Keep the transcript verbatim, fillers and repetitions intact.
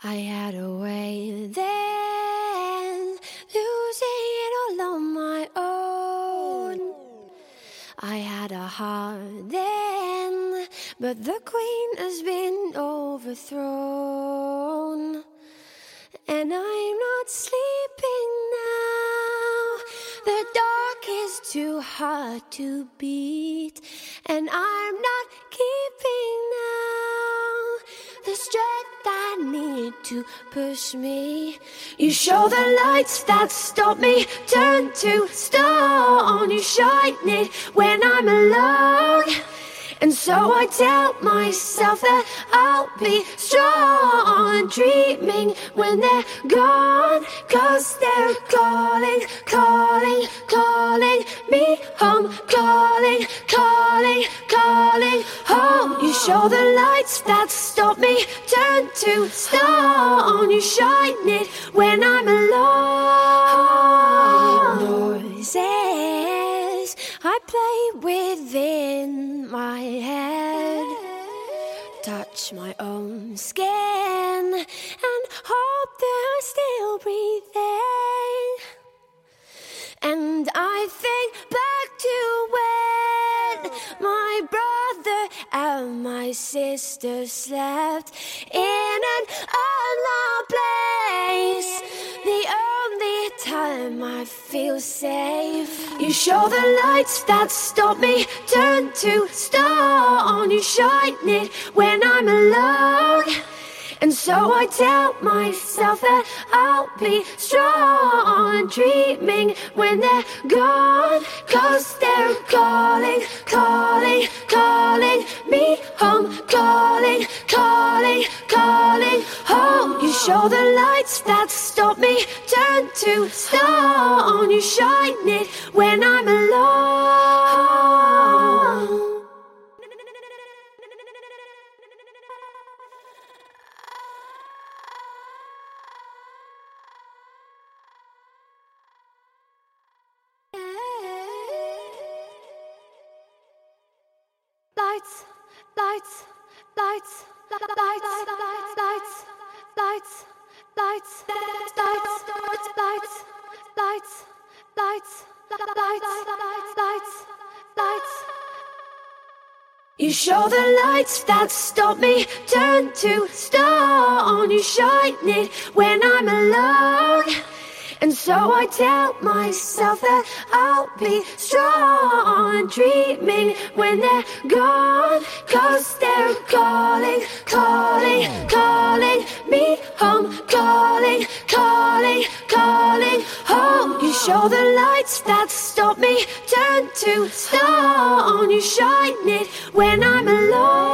I had a way then, losing it all on my own. I had a heart then, but the queen has been overthrown. And I'm not sleeping now. The dark is too hard to beat, and I'm not keeping now the strength I need to push me. You show the lights that stop me, turn to stone. You shine it when I'm alone. And so I tell myself that I'll be strong, dreaming when they're gone. Cause they're calling, calling, calling me home. Calling, calling, calling home. You show the lights that stop me, turn to stone. You shine it when I'm alone. Noises I play within my head, touch my own skin and hope they're still breathing. And I think back to when my brother and my sister slept in an unknown place. The only time I feel safe. You show the lights that stop me, turn to stone. You shine it when I'm alone. And so I tell myself that I'll be strong, dreaming when they're gone. Cause they're calling, calling, calling me home. Calling, calling, calling home. You show the lights that stop me, turn to stone. You shine it when I'm alone. Lights, lights, lights, lights, lights, lights, lights, lights, lights, lights, lights, lights, lights, lights. You show the lights that stop me, turn to stone. You shine it when I'm alone. And so I tell myself that I'll be strong, dreaming when they're gone. Cause they're calling, calling, calling me home. Calling, calling, calling home. You show the lights that stop me, turn to stone. You shine it when I'm alone.